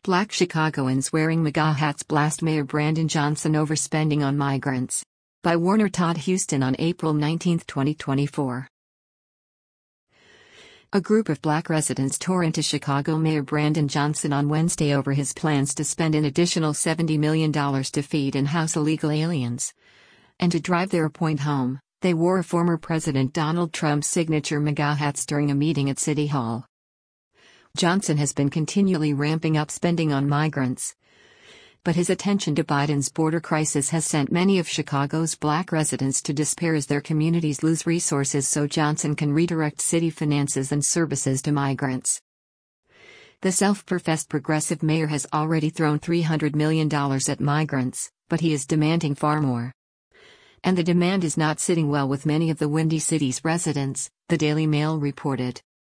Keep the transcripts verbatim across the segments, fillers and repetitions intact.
Black Chicagoans wearing MAGA hats blast Mayor Brandon Johnson over spending on migrants. By Warner Todd Houston on April nineteenth, twenty twenty-four. A group of black residents tore into Chicago Mayor Brandon Johnson on Wednesday over his plans to spend an additional seventy million dollars to feed and house illegal aliens. And to drive their point home, they wore former President Donald Trump's signature MAGA hats during a meeting at City Hall. Johnson has been continually ramping up spending on migrants. But his attention to Biden's border crisis has sent many of Chicago's black residents to despair as their communities lose resources so Johnson can redirect city finances and services to migrants. The self-professed progressive mayor has already thrown three hundred million dollars at migrants, but he is demanding far more. And the demand is not sitting well with many of the Windy City's residents, the Daily Mail reported.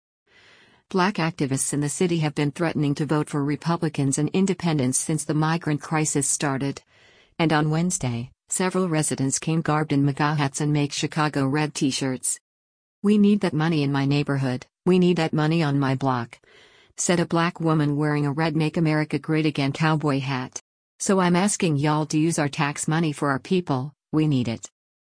Black activists in the city have been threatening to vote for Republicans and independents since the migrant crisis started. And on Wednesday, several residents came garbed in MAGA hats and Make Chicago Red t-shirts. "We need that money in my neighborhood, we need that money on my block," said a black woman wearing a red Make America Great Again cowboy hat. "So I'm asking y'all to use our tax money for our people, we need it."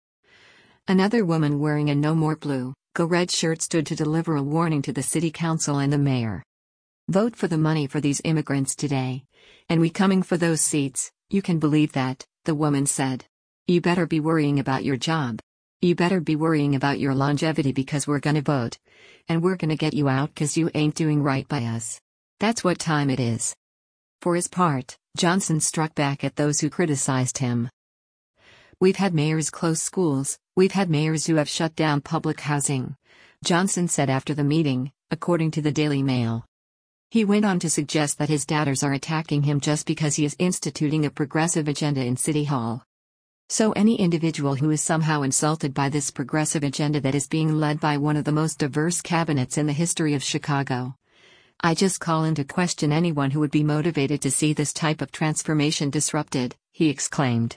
Another woman wearing a No More Blue, Go Red shirt stood to deliver a warning to the city council and the mayor. "Vote for the money for these immigrants today. And we coming for those seats, you can believe that," the woman said. "You better be worrying about your job. You better be worrying about your longevity because we're gonna vote. And we're gonna get you out 'cause you ain't doing right by us. That's what time it is." For his part, Johnson struck back at those who criticized him. "We've had mayors close schools, we've had mayors who have shut down public housing," Johnson said after the meeting, according to the Daily Mail. He went on to suggest that his doubters are attacking him just because he is instituting a progressive agenda in City Hall. "So any individual who is somehow insulted by this progressive agenda that is being led by one of the most diverse cabinets in the history of Chicago, I just call into question anyone who would be motivated to see this type of transformation disrupted," he exclaimed.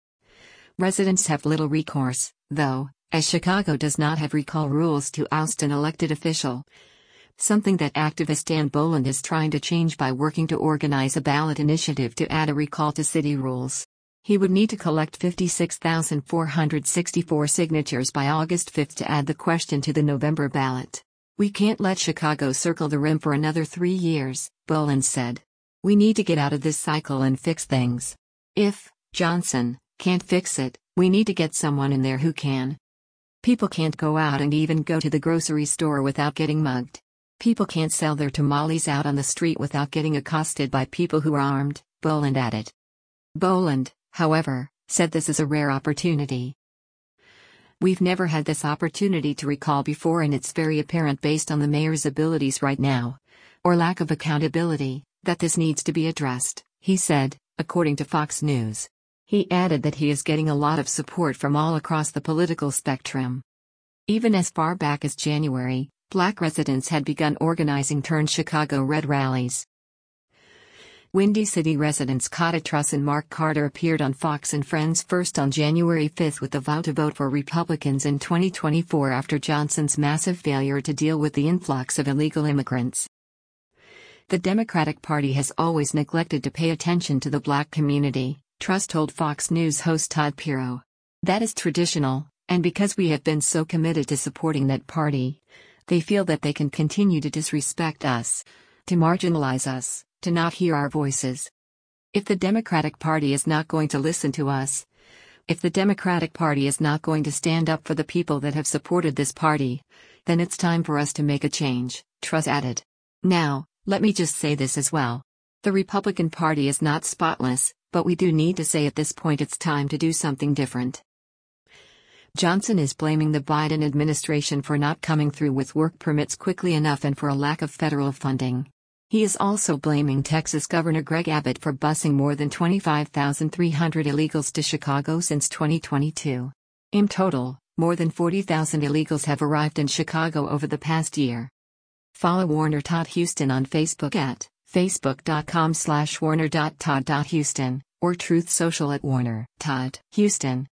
Residents have little recourse, though, as Chicago does not have recall rules to oust an elected official. Something that activist Dan Boland is trying to change by working to organize a ballot initiative to add a recall to city rules. He would need to collect fifty-six thousand four hundred sixty-four signatures by August fifth to add the question to the November ballot. "We can't let Chicago circle the rim for another three years, Boland said. "We need to get out of this cycle and fix things. If Johnson can't fix it, we need to get someone in there who can. People can't go out and even go to the grocery store without getting mugged. People can't sell their tamales out on the street without getting accosted by people who are armed," Boland added. Boland, however, said this is a rare opportunity. "We've never had this opportunity to recall before and it's very apparent based on the mayor's abilities right now, or lack of accountability, that this needs to be addressed," he said, according to Fox News. He added that he is getting a lot of support from all across the political spectrum. Even as far back as January, black residents had begun organizing Turn Chicago Red rallies. Windy City residents Kata Truss and Mark Carter appeared on Fox and Friends first on January fifth with the vow to vote for Republicans in twenty twenty-four after Johnson's massive failure to deal with the influx of illegal immigrants. "The Democratic Party has always neglected to pay attention to the black community," Truss told Fox News host Todd Pirro. "That is traditional, and because we have been so committed to supporting that party, they feel that they can continue to disrespect us, to marginalize us, to not hear our voices. If the Democratic Party is not going to listen to us, if the Democratic Party is not going to stand up for the people that have supported this party, then it's time for us to make a change," Truss added. "Now, let me just say this as well. The Republican Party is not spotless, but we do need to say at this point it's time to do something different." Johnson is blaming the Biden administration for not coming through with work permits quickly enough and for a lack of federal funding. He is also blaming Texas Governor Greg Abbott for busing more than twenty-five thousand three hundred illegals to Chicago since twenty twenty-two. In total, more than forty thousand illegals have arrived in Chicago over the past year. Follow Warner Todd Houston on Facebook at facebook.com slash warner.todd.houston, or Truth Social at Warner Todd Houston.